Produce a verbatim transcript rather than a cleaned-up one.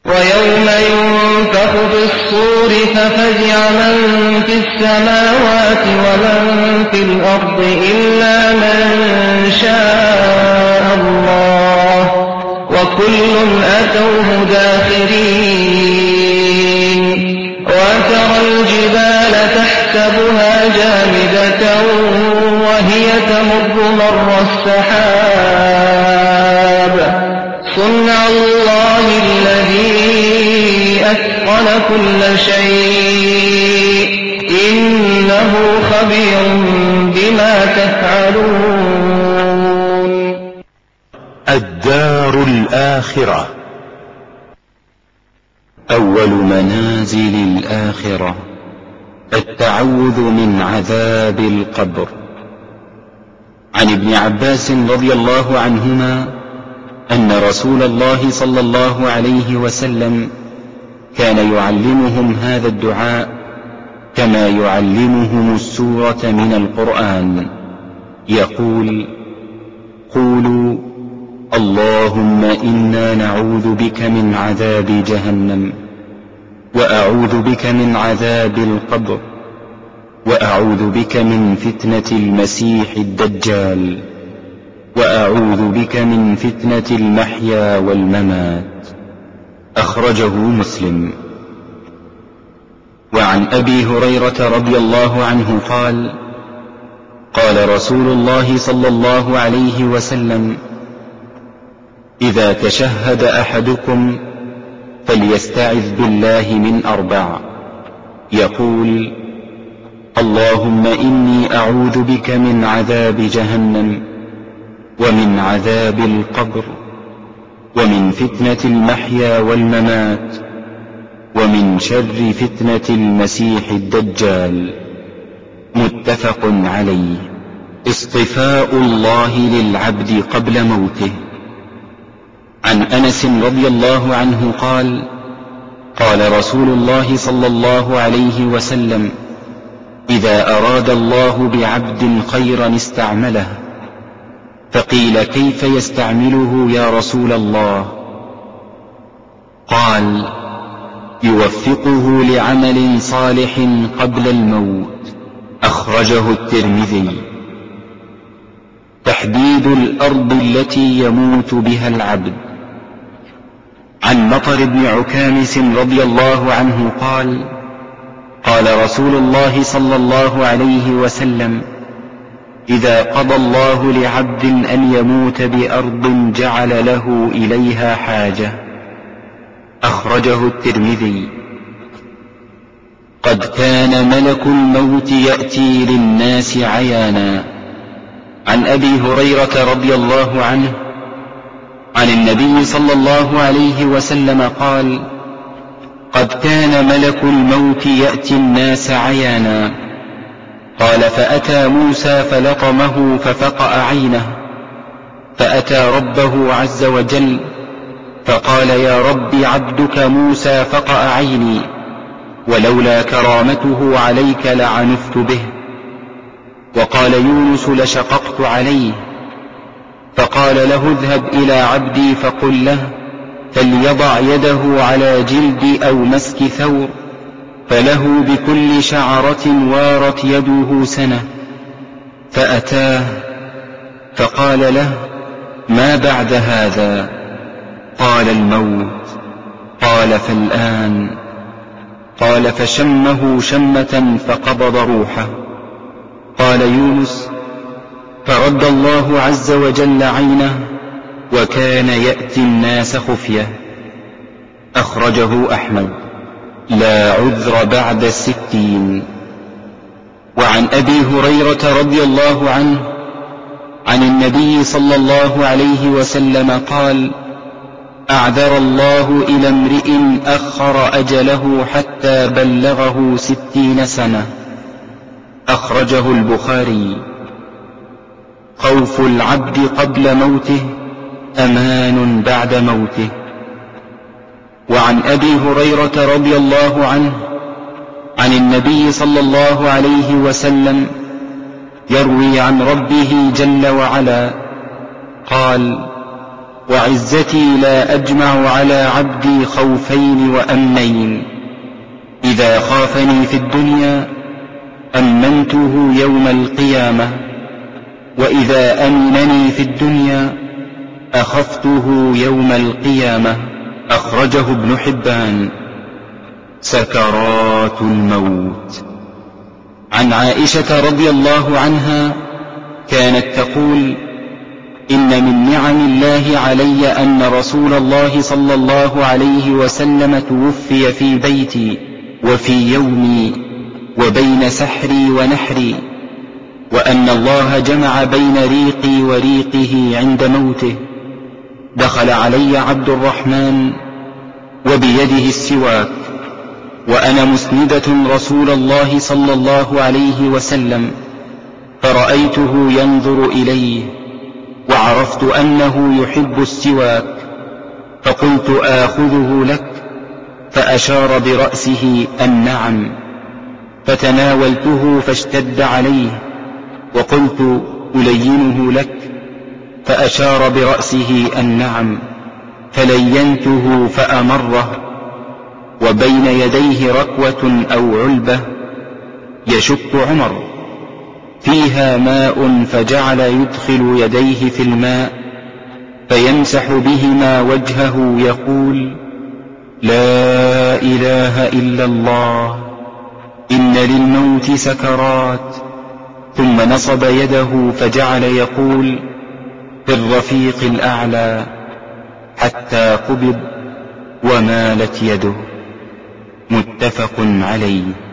ويوم ينفخ في الصور ففزع من في السماوات ومن في الأرض إلا من شاء الله وكل أتوه داخرين وترى الجبال تحسبها جامدة وهي تمر مر السحاب صنع الله الذي أتقن كل شيء إنه خبير بما تفعلون. الدار الآخرة. أول منازل الآخرة التعوذ من عذاب القبر. عن ابن عباس رضي الله عنهما أن رسول الله صلى الله عليه وسلم كان يعلمهم هذا الدعاء كما يعلمهم السورة من القرآن، يقول: قولوا اللهم إنا نعوذ بك من عذاب جهنم، وأعوذ بك من عذاب القبر، وأعوذ بك من فتنة المسيح الدجال، وأعوذ بك من فتنة المحيا والممات. أخرجه مسلم. وعن أبي هريرة رضي الله عنه قال: قال رسول الله صلى الله عليه وسلم: إذا تشهد أحدكم فليستعذ بالله من أربع، يقول: اللهم إني أعوذ بك من عذاب جهنم، ومن عذاب القبر، ومن فتنة المحيا والممات، ومن شر فتنة المسيح الدجال. متفق عليه. اصطفاء الله للعبد قبل موته. عن أنس رضي الله عنه قال: قال رسول الله صلى الله عليه وسلم: إذا أراد الله بعبد خيرا استعمله. فقيل: كيف يستعمله يا رسول الله؟ قال: يوفقه لعمل صالح قبل الموت. أخرجه الترمذي. تحديد الأرض التي يموت بها العبد. عن مطر بن عكامس رضي الله عنه قال: قال رسول الله صلى الله عليه وسلم: إذا قضى الله لعبد أن يموت بأرض جعل له إليها حاجة. أخرجه الترمذي. قد كان ملك الموت يأتي للناس عيانا. عن أبي هريرة رضي الله عنه عن النبي صلى الله عليه وسلم قال: قد كان ملك الموت يأتي الناس عيانا. قال: فأتى موسى فلطمه ففقأ عينه، فأتى ربه عز وجل فقال: يا رب عبدك موسى فقأ عيني، ولولا كرامته عليك لعنفت به. وقال يونس: لشققت عليه. فقال له: اذهب إلى عبدي فقل له فليضع يده على جلد أو مسك ثور، فله بكل شعرة وارت يده سنة. فأتاه فقال له: ما بعد هذا؟ قال: الموت. قال: فالآن؟ قال: فشمه شمة فقبض روحه. قال يونس: فرد الله عز وجل عينه، وكان يأتي الناس خفية. أخرجه أحمد. لا عذر بعد الستين. وعن أبي هريرة رضي الله عنه عن النبي صلى الله عليه وسلم قال: أعذر الله إلى امرئ أخر أجله حتى بلغه ستين سنة. أخرجه البخاري. خوف العبد قبل موته أمان بعد موته. وعن أبي هريرة رضي الله عنه عن النبي صلى الله عليه وسلم يروي عن ربه جل وعلا قال: وعزتي لا أجمع على عبدي خوفين وأمنين، إذا خافني في الدنيا أمنته يوم القيامة، وإذا أمنني في الدنيا أخفته يوم القيامة. أخرجه ابن حبان. سكرات الموت. عن عائشة رضي الله عنها كانت تقول: إن من نعم الله علي أن رسول الله صلى الله عليه وسلم توفي في بيتي وفي يومي وبين سحري ونحري، وأن الله جمع بين ريقي وريقه عند موته. دخل علي عبد الرحمن وبيده السواك وأنا مسندة رسول الله صلى الله عليه وسلم، فرأيته ينظر إليه وعرفت أنه يحب السواك، فقلت: آخذه لك؟ فأشار برأسه أن نعم، فتناولته فاشتد عليه، وقلت: ألينه لك؟ فأشار برأسه أن نعم، فلينته فأمره، وبين يديه ركوة أو علبة يشك عمر فيها ماء، فجعل يدخل يديه في الماء فيمسح بهما وجهه يقول: لا إله إلا الله، إن للموت سكرات. ثم نصب يده فجعل يقول: في الرفيق الأعلى، حتى قبض ومالت يده. متفق عليه.